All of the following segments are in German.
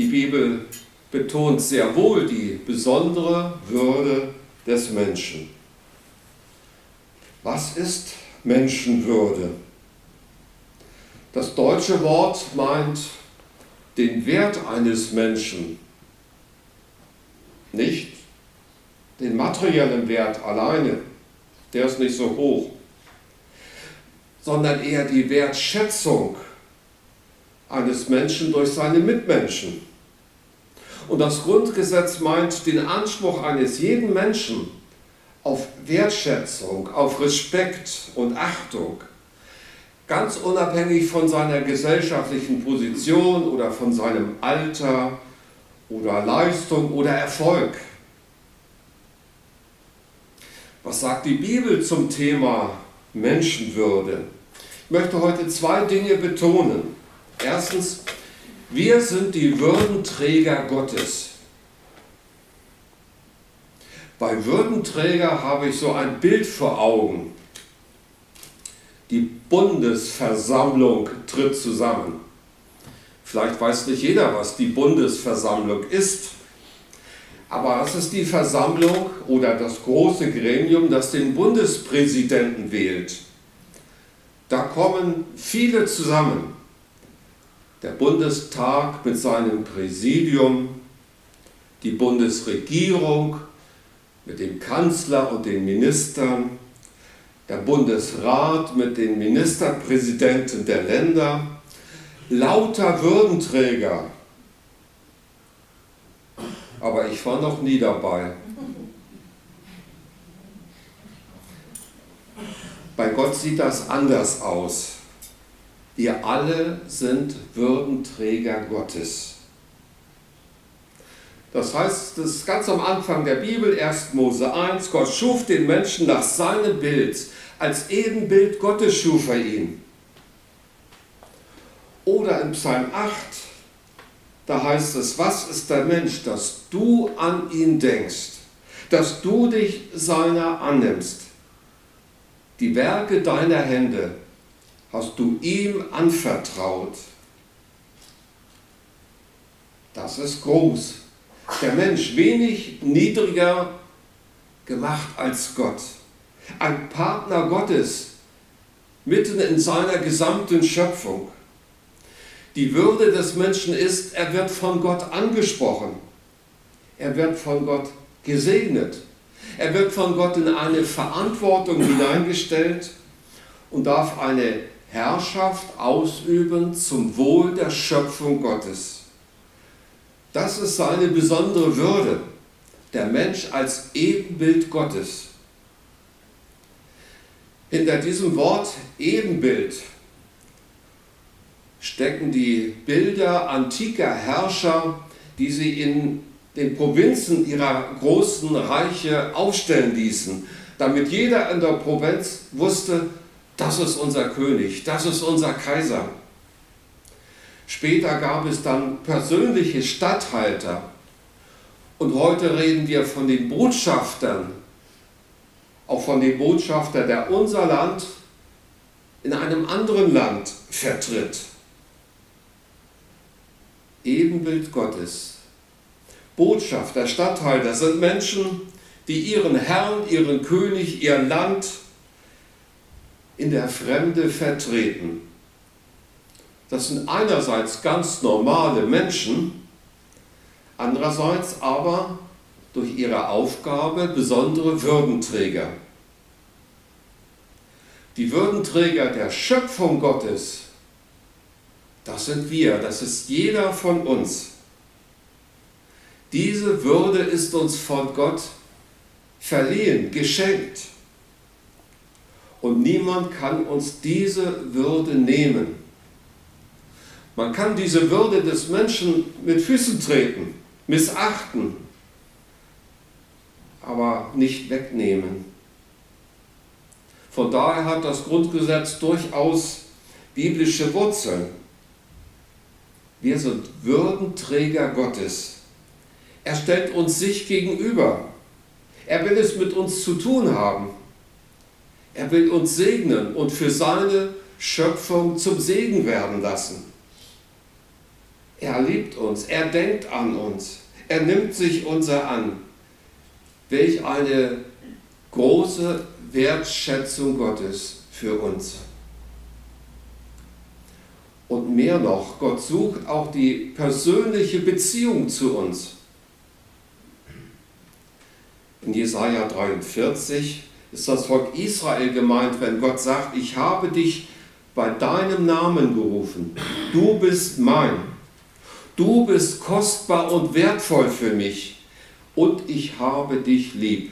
Bibel betont sehr wohl die besondere Würde des Menschen. Was ist Menschenwürde? Das deutsche Wort meint den Wert eines Menschen, nicht den materiellen Wert alleine, der ist nicht so hoch, sondern eher die Wertschätzung eines Menschen durch seine Mitmenschen. Und das Grundgesetz meint den Anspruch eines jeden Menschen auf Wertschätzung, auf Respekt und Achtung, ganz unabhängig von seiner gesellschaftlichen Position oder von seinem Alter oder Leistung oder Erfolg. Was sagt die Bibel zum Thema Menschenwürde? Ich möchte heute zwei Dinge betonen. Erstens, wir sind die Würdenträger Gottes. Bei Würdenträger habe ich so ein Bild vor Augen. Die Bundesversammlung tritt zusammen. Vielleicht weiß nicht jeder, was die Bundesversammlung ist. Aber es ist die Versammlung oder das große Gremium, das den Bundespräsidenten wählt. Da kommen viele zusammen. Der Bundestag mit seinem Präsidium, die Bundesregierung mit dem Kanzler und den Ministern, der Bundesrat mit den Ministerpräsidenten der Länder, lauter Würdenträger. Aber ich war noch nie dabei. Bei Gott sieht das anders aus. Wir alle sind Würdenträger Gottes. Das heißt, das ist ganz am Anfang der Bibel, 1. Mose 1, Gott schuf den Menschen nach seinem Bild. Als Ebenbild Gottes schuf er ihn. Oder in Psalm 8, da heißt es, was ist der Mensch, dass du an ihn denkst, dass du dich seiner annimmst. Die Werke deiner Hände hast du ihm anvertraut. Das ist groß. Der Mensch wenig niedriger gemacht als Gott. Ein Partner Gottes mitten in seiner gesamten Schöpfung. Die Würde des Menschen ist, er wird von Gott angesprochen. Er wird von Gott gesegnet. Er wird von Gott in eine Verantwortung hineingestellt und darf eine Herrschaft ausüben zum Wohl der Schöpfung Gottes. Das ist seine besondere Würde, der Mensch als Ebenbild Gottes. Hinter diesem Wort Ebenbild stecken die Bilder antiker Herrscher, die sie in den Provinzen ihrer großen Reiche aufstellen ließen, damit jeder in der Provinz wusste, das ist unser König, das ist unser Kaiser. Später gab es dann persönliche Statthalter und heute reden wir von den Botschaftern, auch von dem Botschafter, der unser Land in einem anderen Land vertritt. Ebenbild Gottes. Botschafter, Statthalter sind Menschen, die ihren Herrn, ihren König, ihr Land in der Fremde vertreten. Das sind einerseits ganz normale Menschen, andererseits aber durch ihre Aufgabe besondere Würdenträger. Die Würdenträger der Schöpfung Gottes, das sind wir, das ist jeder von uns. Diese Würde ist uns von Gott verliehen, geschenkt. Und niemand kann uns diese Würde nehmen. Man kann diese Würde des Menschen mit Füßen treten, missachten, aber nicht wegnehmen. Von daher hat das Grundgesetz durchaus biblische Wurzeln. Wir sind Würdenträger Gottes. Er stellt uns sich gegenüber. Er will es mit uns zu tun haben. Er will uns segnen und für seine Schöpfung zum Segen werden lassen. Er liebt uns, er denkt an uns, er nimmt sich unser an. Welch eine große Wertschätzung Gottes für uns. Und mehr noch, Gott sucht auch die persönliche Beziehung zu uns. In Jesaja 43 ist das Volk Israel gemeint, wenn Gott sagt, ich habe dich bei deinem Namen gerufen. Du bist mein. Du bist kostbar und wertvoll für mich. Und ich habe dich lieb.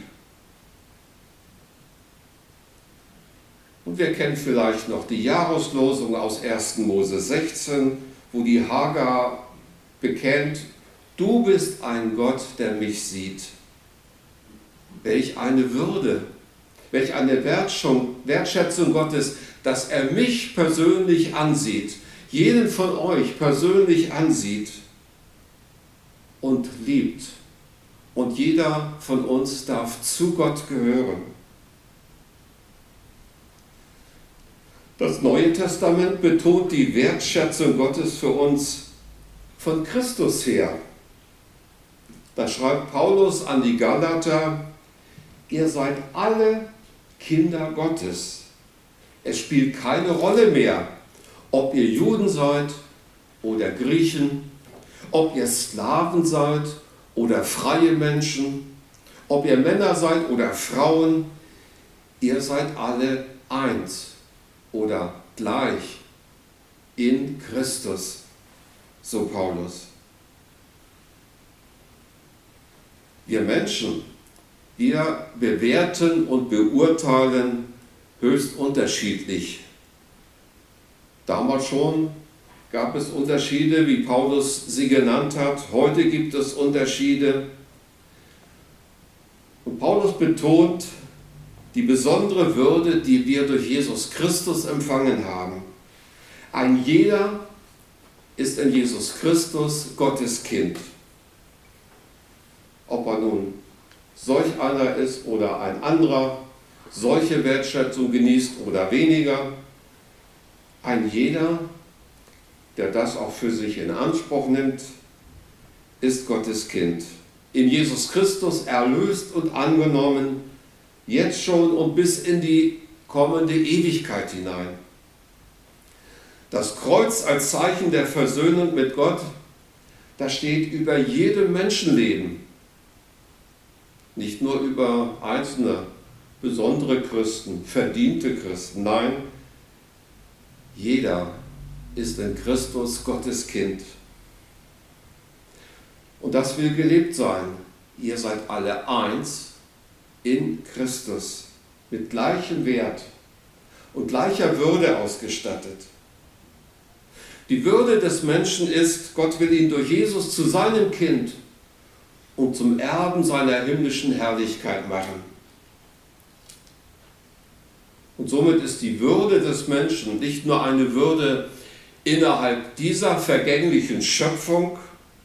Und wir kennen vielleicht noch die Jahreslosung aus 1. Mose 16, wo die Hagar bekennt, du bist ein Gott, der mich sieht. Welch eine Würde, welch eine Wertschätzung Gottes, dass er mich persönlich ansieht, jeden von euch persönlich ansieht und liebt. Und jeder von uns darf zu Gott gehören. Das Neue Testament betont die Wertschätzung Gottes für uns von Christus her. Da schreibt Paulus an die Galater, ihr seid alle Kinder Gottes. Es spielt keine Rolle mehr, ob ihr Juden seid oder Griechen, ob ihr Sklaven seid oder freie Menschen, ob ihr Männer seid oder Frauen, ihr seid alle eins oder gleich in Christus, so Paulus. Wir Menschen, wir bewerten und beurteilen höchst unterschiedlich. Damals schon gab es Unterschiede, wie Paulus sie genannt hat. Heute gibt es Unterschiede. Und Paulus betont die besondere Würde, die wir durch Jesus Christus empfangen haben. Ein jeder ist in Jesus Christus Gottes Kind. Ob er nun solch einer ist oder ein anderer, solche Wertschätzung genießt oder weniger, ein jeder, der das auch für sich in Anspruch nimmt, ist Gottes Kind. In Jesus Christus erlöst und angenommen, jetzt schon und bis in die kommende Ewigkeit hinein. Das Kreuz als Zeichen der Versöhnung mit Gott, das steht über jedem Menschenleben. Nicht nur über einzelne, besondere Christen, verdiente Christen. Nein, jeder ist in Christus Gottes Kind. Und das will gelebt sein. Ihr seid alle eins in Christus, mit gleichem Wert und gleicher Würde ausgestattet. Die Würde des Menschen ist, Gott will ihn durch Jesus zu seinem Kind und zum Erben seiner himmlischen Herrlichkeit machen. Und somit ist die Würde des Menschen nicht nur eine Würde innerhalb dieser vergänglichen Schöpfung,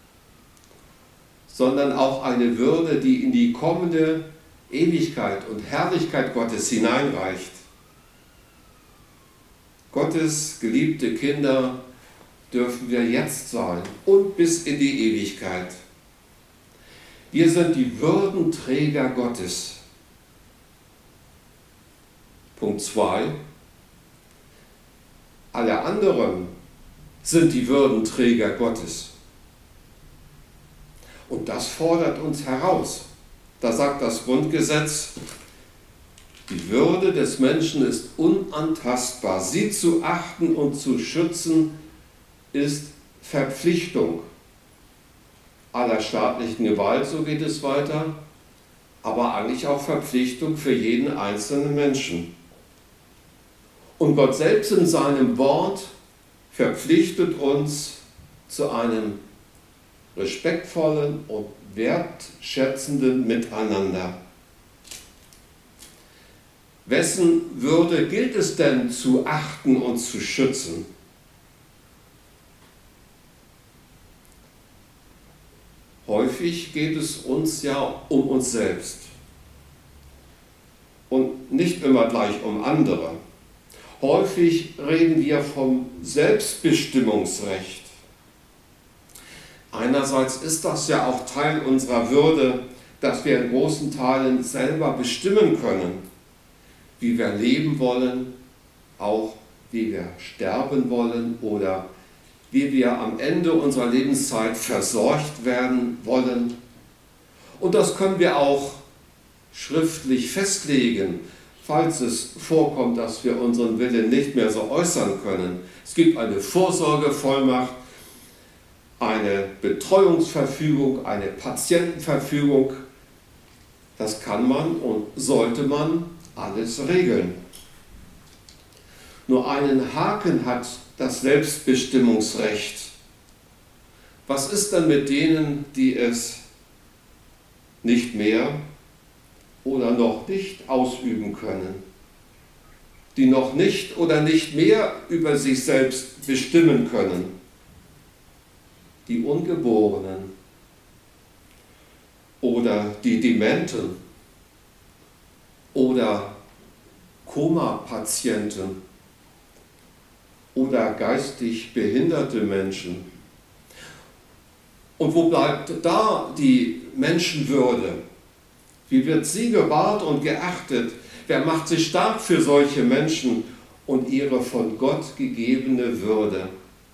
sondern auch eine Würde, die in die kommende Ewigkeit und Herrlichkeit Gottes hineinreicht. Gottes geliebte Kinder dürfen wir jetzt sein und bis in die Ewigkeit. Wir sind die Würdenträger Gottes. Punkt 2. Alle anderen sind die Würdenträger Gottes. Und das fordert uns heraus. Da sagt das Grundgesetz, die Würde des Menschen ist unantastbar. Sie zu achten und zu schützen ist Verpflichtung aller staatlichen Gewalt, so geht es weiter, aber eigentlich auch Verpflichtung für jeden einzelnen Menschen. Und Gott selbst in seinem Wort verpflichtet uns zu einem respektvollen und wertschätzenden Miteinander. Wessen Würde gilt es denn zu achten und zu schützen? Häufig geht es uns ja um uns selbst und nicht immer gleich um andere. Häufig reden wir vom Selbstbestimmungsrecht. einerseits ist das ja auch Teil unserer Würde, dass wir in großen Teilen selber bestimmen können, wie wir leben wollen, auch wie wir sterben wollen oder wie wir am Ende unserer Lebenszeit versorgt werden wollen. Und das können wir auch schriftlich festlegen, falls es vorkommt, dass wir unseren Willen nicht mehr so äußern können. Es gibt eine Vorsorgevollmacht, eine Betreuungsverfügung, eine Patientenverfügung. Das kann man und sollte man alles regeln. Nur einen Haken hat das Selbstbestimmungsrecht. Was ist denn mit denen, die es nicht mehr oder noch nicht ausüben können? Die noch nicht oder nicht mehr über sich selbst bestimmen können? Die Ungeborenen oder die Dementen oder Koma-Patienten oder geistig behinderte Menschen. Und wo bleibt da die Menschenwürde? Wie wird sie gewahrt und geachtet? Wer macht sich stark für solche Menschen und ihre von Gott gegebene Würde?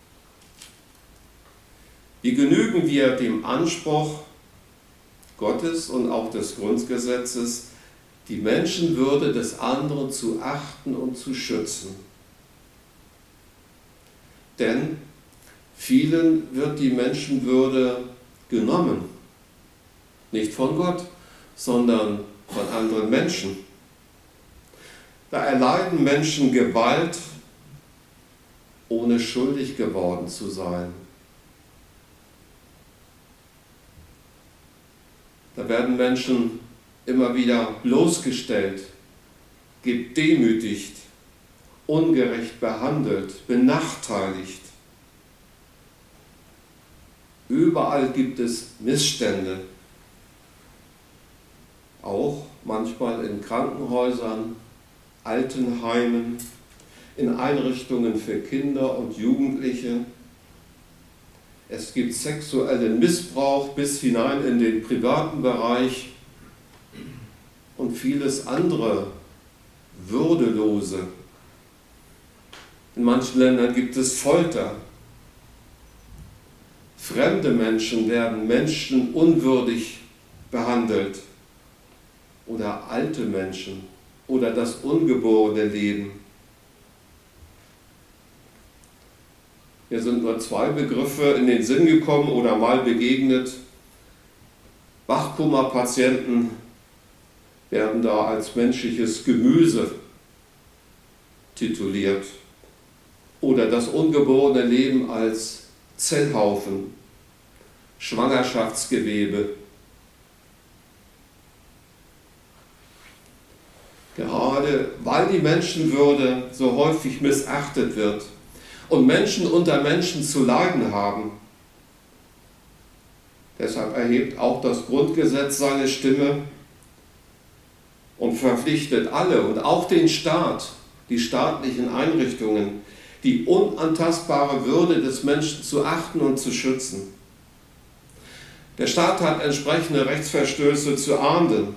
Wie genügen wir dem Anspruch Gottes und auch des Grundgesetzes, die Menschenwürde des anderen zu achten und zu schützen? Denn vielen wird die Menschenwürde genommen, nicht von Gott, sondern von anderen Menschen. Da erleiden Menschen Gewalt, ohne schuldig geworden zu sein. Da werden Menschen immer wieder bloßgestellt, gedemütigt, ungerecht behandelt, benachteiligt. Überall gibt es Missstände, auch manchmal in Krankenhäusern, Altenheimen, in Einrichtungen für Kinder und Jugendliche. Es gibt sexuellen Missbrauch bis hinein in den privaten Bereich und vieles andere Würdelose. In manchen Ländern gibt es Folter. Fremde Menschen werden menschenunwürdig behandelt oder alte Menschen oder das ungeborene Leben. Mir sind nur zwei Begriffe in den Sinn gekommen oder mal begegnet. Wachkoma-Patienten werden da als menschliches Gemüse tituliert oder das ungeborene Leben als Zellhaufen, Schwangerschaftsgewebe. Gerade weil die Menschenwürde so häufig missachtet wird und Menschen unter Menschen zu leiden haben. Deshalb erhebt auch das Grundgesetz seine Stimme und verpflichtet alle und auch den Staat, die staatlichen Einrichtungen, die unantastbare Würde des Menschen zu achten und zu schützen. Der Staat hat entsprechende Rechtsverstöße zu ahnden.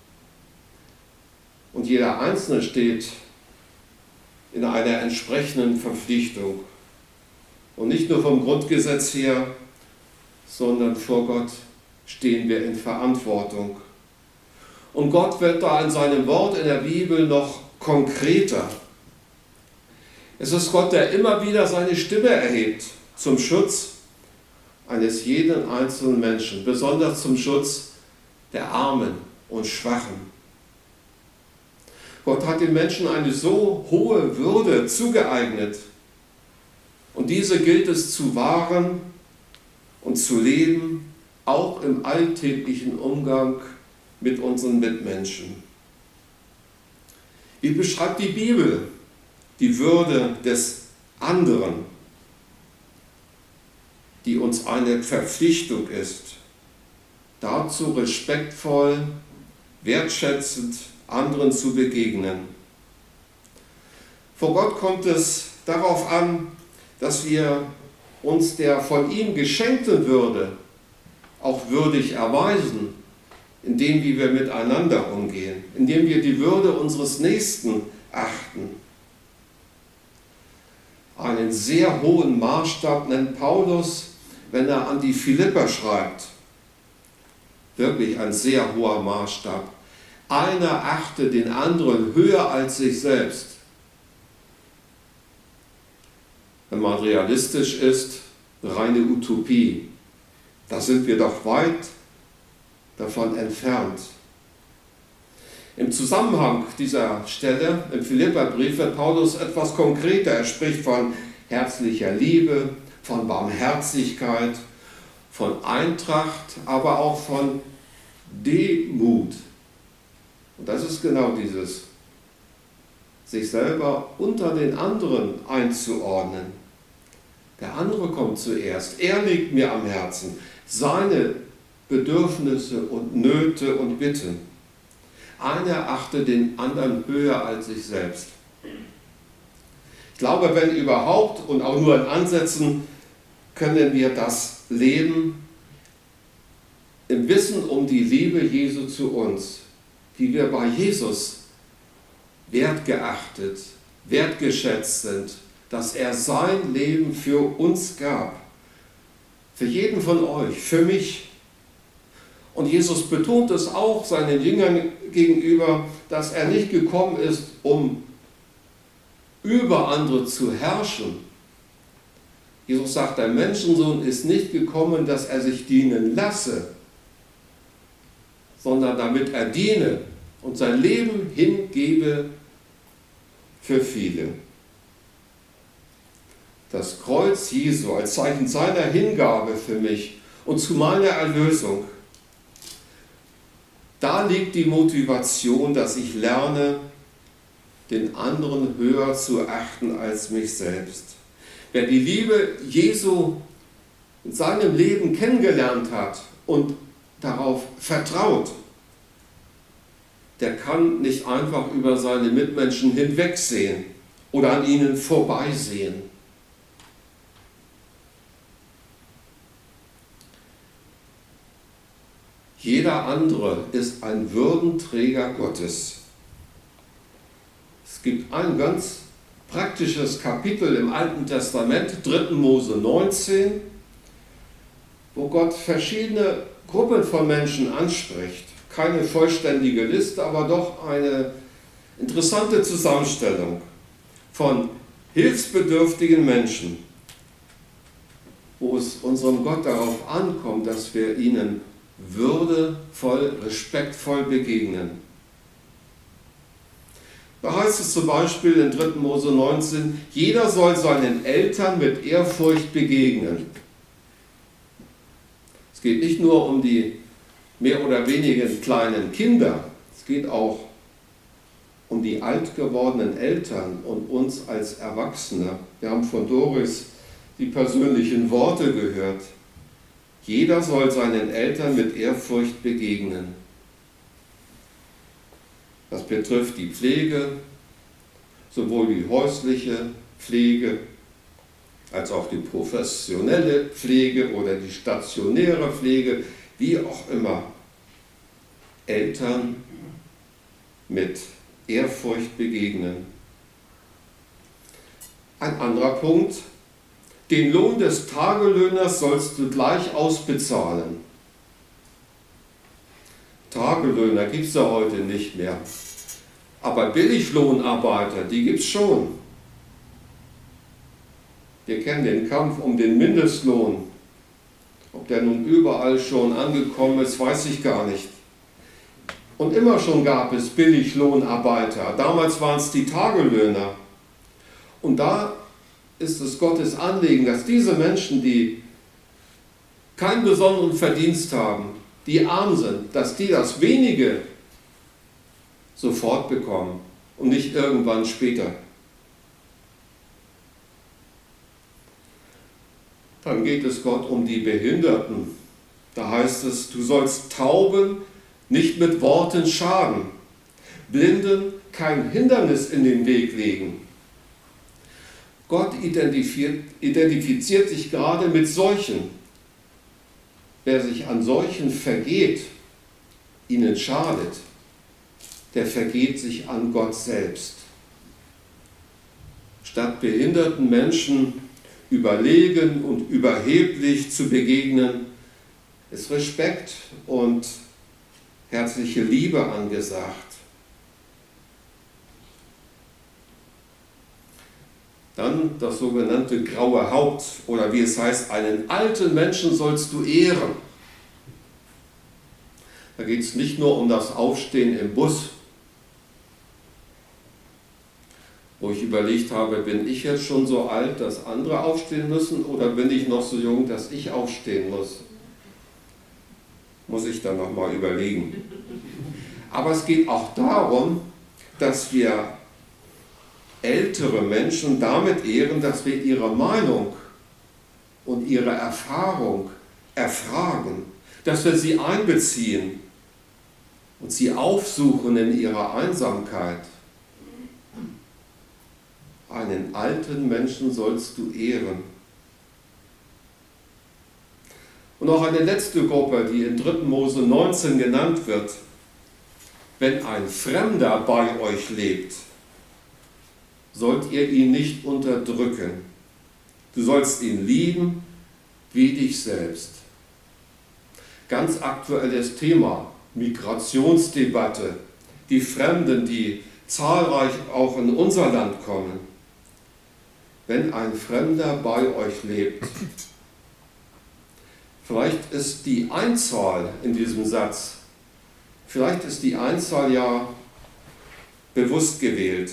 Und jeder Einzelne steht in einer entsprechenden Verpflichtung. Und nicht nur vom Grundgesetz her, sondern vor Gott stehen wir in Verantwortung. Und Gott wird da in seinem Wort in der Bibel noch konkreter. Es ist Gott, der immer wieder seine Stimme erhebt zum Schutz eines jeden einzelnen Menschen, besonders zum Schutz der Armen und Schwachen. Gott hat den Menschen eine so hohe Würde zugeeignet und diese gilt es zu wahren und zu leben, auch im alltäglichen Umgang mit unseren Mitmenschen. Wie beschreibt die Bibel die Würde des anderen, die uns eine Verpflichtung ist, dazu respektvoll, wertschätzend anderen zu begegnen. Vor Gott kommt es darauf an, dass wir uns der von ihm geschenkten Würde auch würdig erweisen, in dem, wie wir miteinander umgehen, indem wir die Würde unseres Nächsten achten. Einen sehr hohen Maßstab nennt Paulus, wenn er an die Philipper schreibt. Wirklich ein sehr hoher Maßstab. Einer achte den anderen höher als sich selbst. Wenn man realistisch ist, reine Utopie. Da sind wir doch weit davon entfernt. Im Zusammenhang dieser Stelle im Philipperbrief wird Paulus etwas konkreter. Er spricht von herzlicher Liebe, von Barmherzigkeit, von Eintracht, aber auch von Demut. Und das ist genau dieses, sich selber unter den anderen einzuordnen. Der andere kommt zuerst. Er liegt mir am Herzen. Seine Bedürfnisse und Nöte und Bitten. Einer achte den anderen höher als sich selbst. Ich glaube, wenn überhaupt und auch nur in Ansätzen, können wir das leben im Wissen um die Liebe Jesu zu uns, wie wir bei Jesus wertgeachtet, wertgeschätzt sind, dass er sein Leben für uns gab. Für jeden von euch, für mich. Und Jesus betont es auch seinen Jüngern gegenüber, dass er nicht gekommen ist, um über andere zu herrschen. Jesus sagt, der Menschensohn ist nicht gekommen, dass er sich dienen lasse, sondern damit er diene und sein Leben hingebe für viele. Das Kreuz Jesu als Zeichen seiner Hingabe für mich und zu meiner Erlösung. Da liegt die Motivation, dass ich lerne, den anderen höher zu achten als mich selbst. Wer die Liebe Jesu in seinem Leben kennengelernt hat und darauf vertraut, der kann nicht einfach über seine Mitmenschen hinwegsehen oder an ihnen vorbeisehen. Jeder andere ist ein Würdenträger Gottes. Es gibt ein ganz praktisches Kapitel im Alten Testament, 3. Mose 19, wo Gott verschiedene Gruppen von Menschen anspricht. Keine vollständige Liste, aber doch eine interessante Zusammenstellung von hilfsbedürftigen Menschen, wo es unserem Gott darauf ankommt, dass wir ihnen würdevoll, respektvoll begegnen. Da heißt es zum Beispiel in 3. Mose 19, jeder soll seinen Eltern mit Ehrfurcht begegnen. Es geht nicht nur um die mehr oder weniger kleinen Kinder, es geht auch um die alt gewordenen Eltern und uns als Erwachsene. Wir haben von Doris die persönlichen Worte gehört. Jeder soll seinen Eltern mit Ehrfurcht begegnen. Das betrifft die Pflege, sowohl die häusliche Pflege als auch die professionelle Pflege oder die stationäre Pflege, wie auch immer. Eltern mit Ehrfurcht begegnen. Ein anderer Punkt: Den Lohn des Tagelöhners sollst du gleich ausbezahlen. Tagelöhner gibt es ja heute nicht mehr. Aber Billiglohnarbeiter, die gibt es schon. Wir kennen den Kampf um den Mindestlohn. Ob der nun überall schon angekommen ist, weiß ich gar nicht. Und immer schon gab es Billiglohnarbeiter. Damals waren es die Tagelöhner. Und da ist es Gottes Anliegen, dass diese Menschen, die keinen besonderen Verdienst haben, die arm sind, dass die das Wenige sofort bekommen und nicht irgendwann später. Dann geht es Gott um die Behinderten. Da heißt es, du sollst Tauben nicht mit Worten schaden, Blinden kein Hindernis in den Weg legen. Gott identifiziert sich gerade mit solchen, wer sich an solchen vergeht, ihnen schadet, der vergeht sich an Gott selbst. Statt behinderten Menschen überlegen und überheblich zu begegnen, ist Respekt und herzliche Liebe angesagt. Dann das sogenannte graue Haupt oder wie es heißt, einen alten Menschen sollst du ehren. Da geht es nicht nur um das Aufstehen im Bus, wo ich überlegt habe, bin ich jetzt schon so alt, dass andere aufstehen müssen oder bin ich noch so jung, dass ich aufstehen muss? Muss ich dann nochmal überlegen. Aber es geht auch darum, dass wir ältere Menschen damit ehren, dass wir ihre Meinung und ihre Erfahrung erfragen, dass wir sie einbeziehen und sie aufsuchen in ihrer Einsamkeit. Einen alten Menschen sollst du ehren. Und auch eine letzte Gruppe, die in 3. Mose 19 genannt wird. Wenn ein Fremder bei euch lebt, sollt ihr ihn nicht unterdrücken. Du sollst ihn lieben wie dich selbst. Ganz aktuelles Thema, Migrationsdebatte. Die Fremden, die zahlreich auch in unser Land kommen. Wenn ein Fremder bei euch lebt, vielleicht ist die Einzahl in diesem Satz, vielleicht ist die Einzahl ja bewusst gewählt.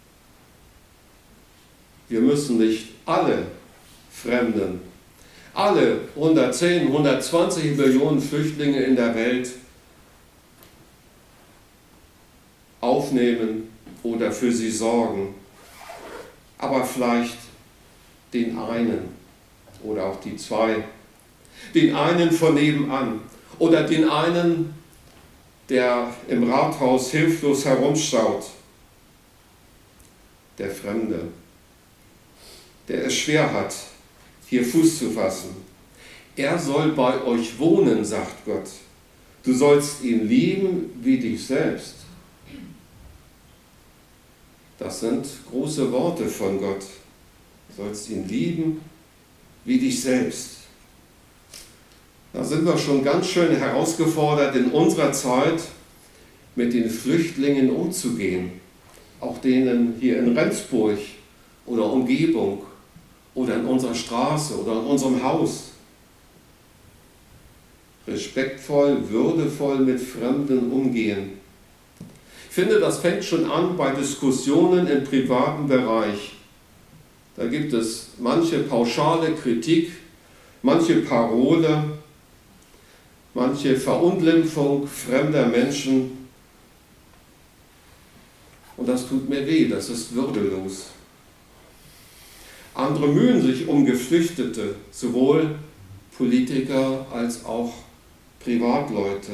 Wir müssen nicht alle Fremden, alle 110, 120 Millionen Flüchtlinge in der Welt aufnehmen oder für sie sorgen, aber vielleicht den einen oder auch die zwei, den einen von nebenan oder den einen, der im Rathaus hilflos herumschaut, der Fremde, der es schwer hat, hier Fuß zu fassen. Er soll bei euch wohnen, sagt Gott. Du sollst ihn lieben wie dich selbst. Das sind große Worte von Gott. Du sollst ihn lieben wie dich selbst. Da sind wir schon ganz schön herausgefordert, in unserer Zeit mit den Flüchtlingen umzugehen. Auch denen hier in Rendsburg oder Umgebung oder in unserer Straße oder in unserem Haus. Respektvoll, würdevoll mit Fremden umgehen. Ich finde, das fängt schon an bei Diskussionen im privaten Bereich. Da gibt es manche pauschale Kritik, manche Parole, manche Verunglimpfung fremder Menschen. Und das tut mir weh, das ist würdelos. Andere mühen sich um Geflüchtete, sowohl Politiker als auch Privatleute.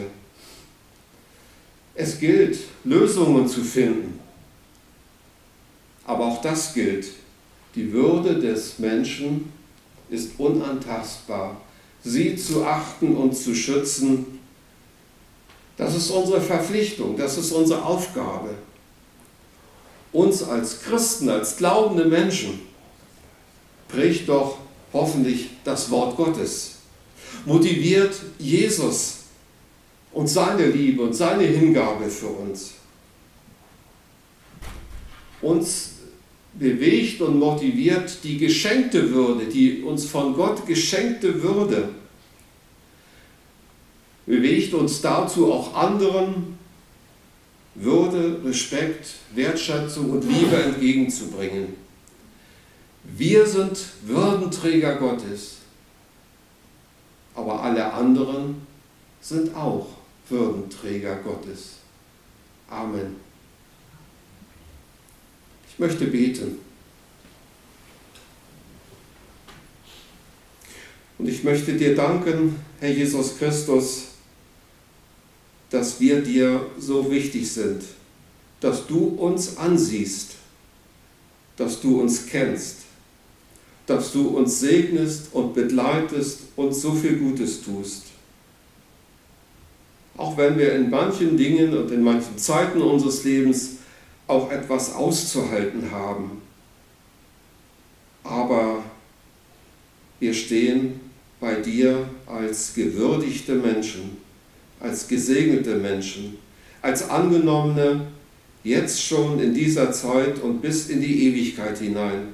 Es gilt, Lösungen zu finden. Aber auch das gilt. Die Würde des Menschen ist unantastbar. Sie zu achten und zu schützen, das ist unsere Verpflichtung, das ist unsere Aufgabe. Uns als Christen, als glaubende Menschen, prägt doch hoffentlich das Wort Gottes. Motiviert Jesus und seine Liebe und seine Hingabe für uns. Uns bewegt und motiviert die geschenkte Würde, die uns von Gott geschenkte Würde, bewegt uns dazu, auch anderen Würde, Respekt, Wertschätzung und Liebe entgegenzubringen. Wir sind Würdenträger Gottes, aber alle anderen sind auch Würdenträger Gottes. Amen. Ich möchte beten. Und ich möchte dir danken, Herr Jesus Christus, dass wir dir so wichtig sind, dass du uns ansiehst, dass du uns kennst, dass du uns segnest und begleitest und so viel Gutes tust. auch wenn wir in manchen Dingen und in manchen Zeiten unseres Lebens auch etwas auszuhalten haben. Aber wir stehen bei dir als gewürdigte Menschen, als gesegnete Menschen, als angenommene, jetzt schon in dieser Zeit und bis in die Ewigkeit hinein.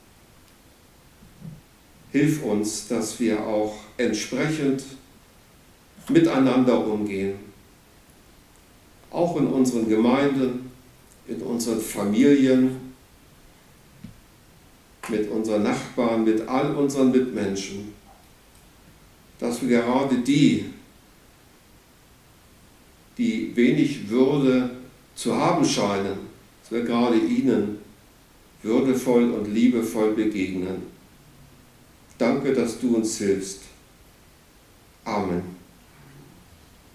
Hilf uns, dass wir auch entsprechend miteinander umgehen, auch in unseren Gemeinden, in unseren Familien, mit unseren Nachbarn, mit all unseren Mitmenschen, dass wir gerade die wenig Würde zu haben scheinen, dass wir gerade ihnen würdevoll und liebevoll begegnen. Danke, dass du uns hilfst. Amen.